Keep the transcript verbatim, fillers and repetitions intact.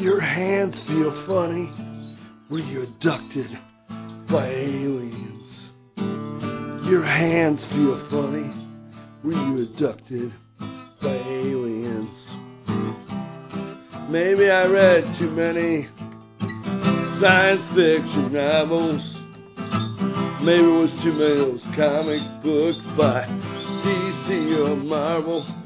Your hands feel funny. Were you abducted by aliens? Your hands feel funny. Were you abducted by aliens? Maybe I read too many science fiction novels. Maybe it was too many of those comic books by D C or Marvel.